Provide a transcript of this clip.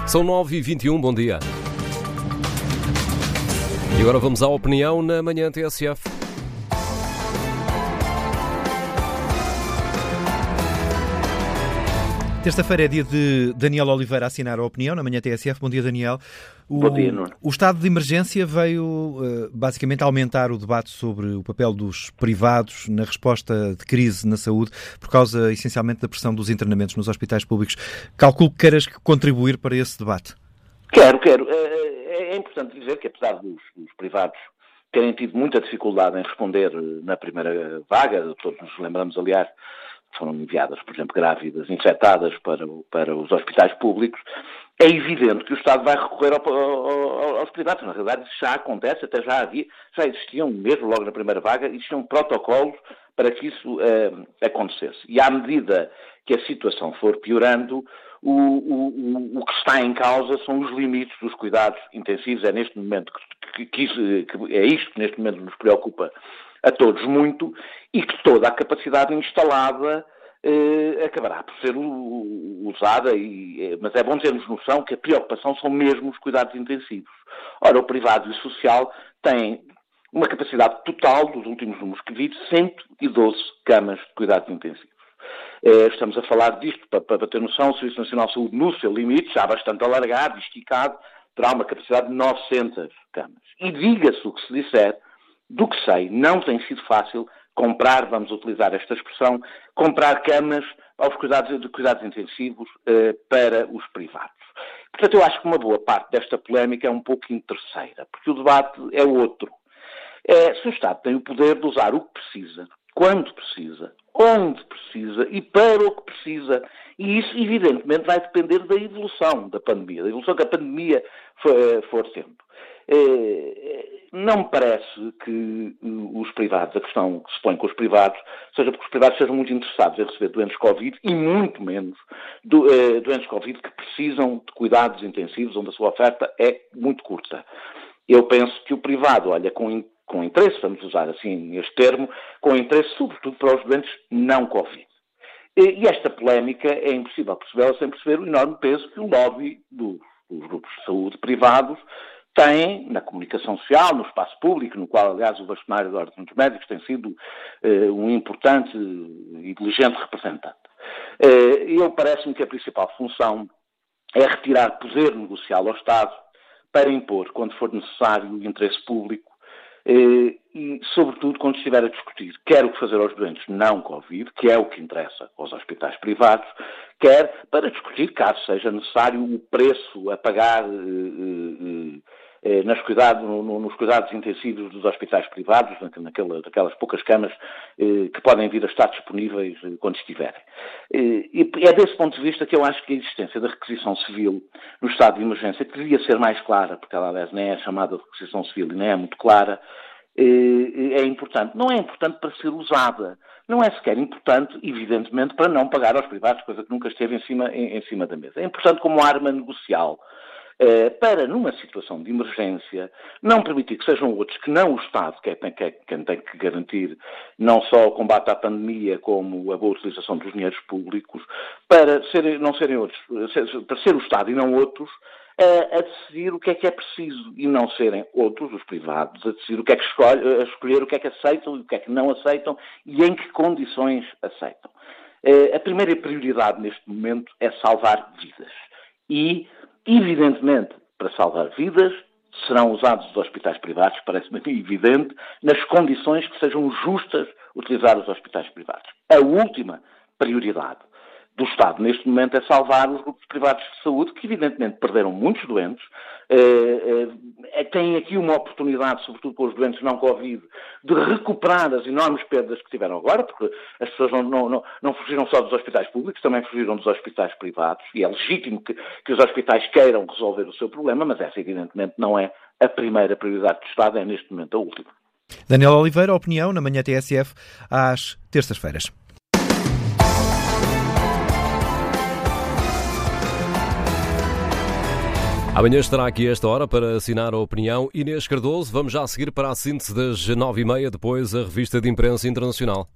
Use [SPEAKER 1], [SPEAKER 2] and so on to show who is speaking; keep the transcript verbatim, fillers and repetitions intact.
[SPEAKER 1] São nove e vinte e um, bom dia. E agora vamos à opinião na Manhã T S F.
[SPEAKER 2] Terça-feira é dia de Daniel Oliveira assinar a opinião na Manhã T S F. Bom dia, Daniel. O,
[SPEAKER 3] Bom dia, Nuno.
[SPEAKER 2] O estado de emergência veio basicamente aumentar o debate sobre o papel dos privados na resposta de crise na saúde, por causa essencialmente da pressão dos internamentos nos hospitais públicos. Calculo que queiras contribuir para esse debate.
[SPEAKER 3] Quero, quero. É importante dizer que, apesar dos, dos privados terem tido muita dificuldade em responder na primeira vaga, todos nos lembramos, aliás, foram enviadas, por exemplo, grávidas infectadas para, para os hospitais públicos, é evidente que o Estado vai recorrer ao, ao, aos privados. Na realidade, isso já acontece, até já havia, já existiam, mesmo logo na primeira vaga, existiam protocolos para que isso uh, acontecesse. E à medida que a situação for piorando, o, o, o que está em causa são os limites dos cuidados intensivos. É neste momento que, que, que, que é isto que neste momento nos preocupa a todos muito, e que toda a capacidade instalada eh, acabará por ser u, usada, e, mas é bom termos noção que a preocupação são mesmo os cuidados intensivos. Ora, o privado e o social têm uma capacidade total, dos últimos números que vi, de cento e doze camas de cuidados intensivos. Eh, estamos a falar disto, para, para ter noção, o Serviço Nacional de Saúde, no seu limite, já bastante alargado e esticado, terá uma capacidade de novecentas camas. E diga-se o que se disser, do que sei, não tem sido fácil comprar, vamos utilizar esta expressão, comprar camas aos cuidados, de cuidados intensivos eh, para os privados. Portanto, eu acho que uma boa parte desta polémica é um pouco interesseira, porque o debate é outro. É, se o Estado tem o poder de usar o que precisa, quando precisa, onde precisa e para o que precisa, e isso, evidentemente, vai depender da evolução da pandemia, da evolução que a pandemia for, for tendo. Não me parece que os privados, a questão que se põe com os privados, seja porque os privados sejam muito interessados em receber doentes Covid e muito menos do, eh, doentes Covid que precisam de cuidados intensivos, onde a sua oferta é muito curta. Eu penso que o privado olha com, com interesse, vamos usar assim este termo, com interesse sobretudo para os doentes não Covid. E esta polémica é impossível percebê-la sem perceber o enorme peso que o lobby dos, dos grupos de saúde privados tem na comunicação social, no espaço público, no qual, aliás, o bastonário da Ordem dos Médicos tem sido eh, um importante e diligente representante. Eh, eu parece-me que a principal função é retirar poder negocial ao Estado para impor, quando for necessário, o interesse público eh, e, sobretudo, quando estiver a discutir quer o que fazer aos doentes não Covid, que é o que interessa aos hospitais privados, quer para discutir, caso seja necessário, o preço a pagar eh, eh, Nas cuidado, no, nos cuidados intensivos dos hospitais privados, naquela, naquelas poucas camas eh, que podem vir a estar disponíveis eh, quando estiverem. Eh, e é desse ponto de vista que eu acho que a existência da requisição civil no estado de emergência, que devia ser mais clara, porque ela, aliás, nem é chamada de requisição civil e nem é muito clara, eh, é importante. Não é importante para ser usada. Não é sequer importante, evidentemente, para não pagar aos privados, coisa que nunca esteve em cima, em, em cima da mesa. É importante como arma negocial, para, numa situação de emergência, não permitir que sejam outros que não o Estado, que é quem, que é quem tem que garantir não só o combate à pandemia, como a boa utilização dos dinheiros públicos, para serem, não serem outros, para ser o Estado e não outros, a, a decidir o que é que é preciso, e não serem outros, os privados, a decidir o que é que escolhe, a escolher o que é que aceitam e o que é que não aceitam e em que condições aceitam. A primeira prioridade neste momento é salvar vidas. E evidentemente, para salvar vidas, serão usados os hospitais privados, parece-me evidente, nas condições que sejam justas utilizar os hospitais privados. A última prioridade do Estado, neste momento, é salvar os grupos privados de saúde, que evidentemente perderam muitos doentes, eh, eh, têm aqui uma oportunidade, sobretudo com os doentes não Covid, de recuperar as enormes perdas que tiveram agora, porque as pessoas não, não, não, não fugiram só dos hospitais públicos, também fugiram dos hospitais privados, e é legítimo que, que os hospitais queiram resolver o seu problema, mas essa evidentemente não é a primeira prioridade do Estado, é neste momento a última.
[SPEAKER 2] Daniel Oliveira, opinião na Manhã T S F, às terças-feiras.
[SPEAKER 1] Amanhã estará aqui a esta hora para assinar a opinião Inês Cardoso. Vamos já seguir para a síntese das nove e meia, depois a revista de imprensa internacional.